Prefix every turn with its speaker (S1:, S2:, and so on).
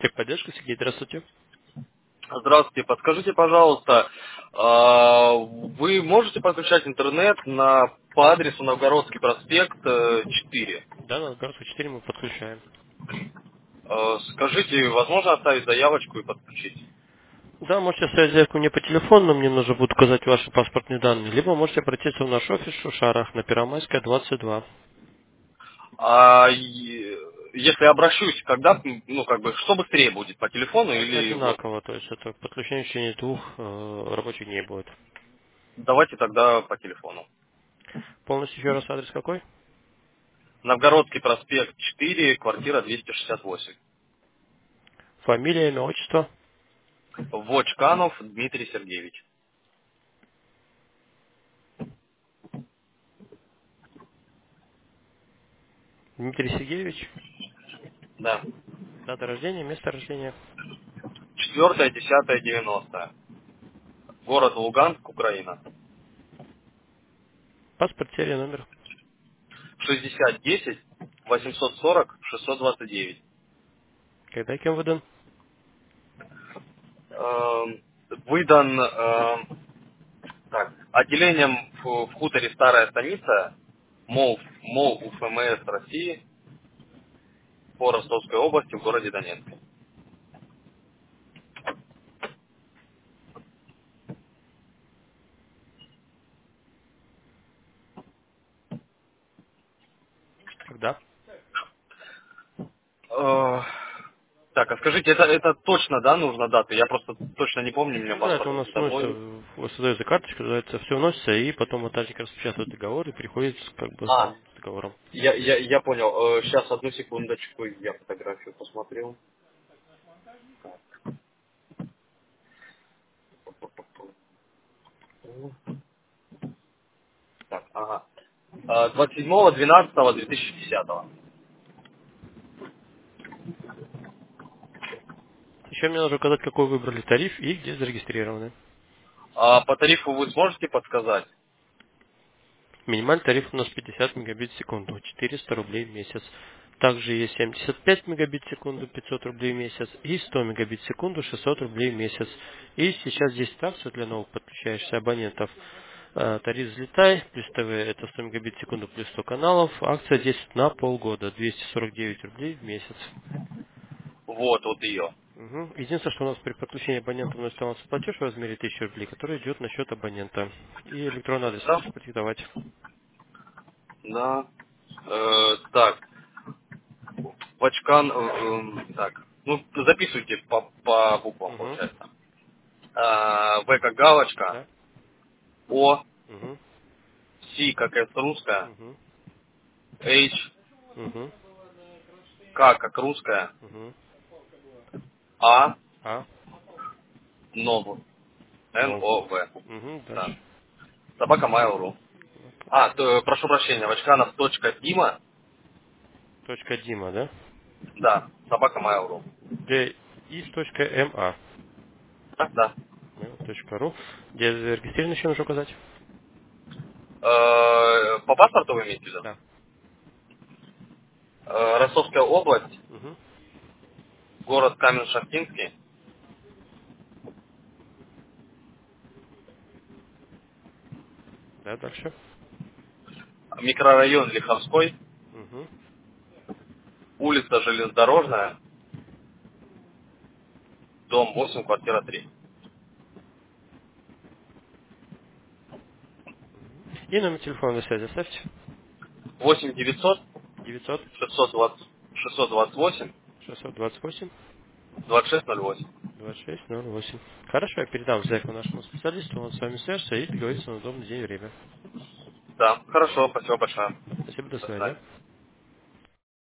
S1: Техподдержка, Сергей, здравствуйте.
S2: Здравствуйте, подскажите, пожалуйста, вы можете подключать интернет по адресу Новгородский проспект 4?
S1: Да, на Гарсу 4 мы подключаем.
S2: Скажите, возможно оставить заявочку и подключить?
S1: Да, можете оставить заявку мне по телефону, но мне нужно будет указать ваши паспортные данные. Либо можете обратиться в наш офис в Шушарах на Первомайская, 22.
S2: Если обращусь, когда, что быстрее будет, по телефону или вот?
S1: Одинаково, то есть это подключение в течение 2 рабочих дней будет.
S2: Давайте тогда по телефону.
S1: Полностью еще раз адрес какой?
S2: Новгородский проспект 4, квартира 268.
S1: Фамилия, имя, отчество.
S2: Вочканов Дмитрий Сергеевич.
S1: Дмитрий Сергеевич.
S2: Да.
S1: Дата рождения, место рождения.
S2: 4.10.90. Город Луганск, Украина.
S1: Паспорт, серия, номер.
S2: 6010 840 629.
S1: Когда и кем выдан?
S2: Выдан отделением в хуторе Старая Станица МОУ УФМС России по Ростовской области в городе Донецк.
S1: Когда?
S2: Э, Так, а скажите, это точно, да, нужна дата? Я просто точно не помню, у меня
S1: Ну да, это
S2: паспорт
S1: у нас
S2: с
S1: вносится,
S2: собой.
S1: создается карточка, это все вносится, и потом нотарик распечатывает договор и приходит как бы
S2: А,
S1: с договором.
S2: я понял. Сейчас, одну секундочку, я фотографию посмотрю. Так, ага. 27.12.2010.
S1: Еще мне нужно указать, какой выбрали тариф и где зарегистрированы.
S2: А по тарифу вы сможете подсказать?
S1: Минимальный тариф у нас 50 мегабит в секунду, 400 рублей в месяц. Также есть 75 мегабит в секунду, 500 рублей в месяц, и 100 мегабит в секунду, 600 рублей в месяц. И сейчас здесь акция для новых подключающихся абонентов. Тариф «Взлетай» плюс ТВ — это 100 мегабит в секунду плюс 100 каналов. Акция действует на полгода, 249 рублей в месяц.
S2: Вот ее.
S1: Мгм. Единственное, что у нас при подключении абонента вновь оставался платеж в размере 1000 рублей, который идет на счет абонента. И электронный адрес
S2: Да?
S1: можете продиктовать.
S2: Да. Так, Вачкан, так, записывайте по буквам,
S1: Угу.
S2: получается. В как галочка,
S1: Да?
S2: О,
S1: Угу.
S2: С как S русская,
S1: Угу.
S2: H,
S1: Угу.
S2: К как русская,
S1: Угу.
S2: А,
S1: А.
S2: Нов,
S1: Нов.
S2: Нов.
S1: Угу.
S2: Да.
S1: Дальше.
S2: Собака Mail.ru. Прошу прощения, Вачканов точка Дима,
S1: Точка Дима, да?
S2: да, собака Mail.ru.
S1: dis.ma.
S2: Да.
S1: Mail.ru. Где зарегистрирован еще нужно указать?
S2: По паспорту вы имеете в виду?
S1: Да.
S2: Ростовская область,
S1: Угу.
S2: город Камень-Шахтинский,
S1: Да, дальше.
S2: микрорайон Лиховской,
S1: Угу.
S2: улица Железнодорожная, дом 8, квартира 3.
S1: И номер телефона связи оставьте.
S2: 8 900
S1: 900
S2: 620 628
S1: 628
S2: 2608.
S1: 2608. Хорошо, я передам заявку нашему специалисту, он с вами свяжется и договорится на удобный день и время.
S2: Да, хорошо, спасибо большое.
S1: Спасибо, до
S2: До
S1: свидания.
S2: свидания.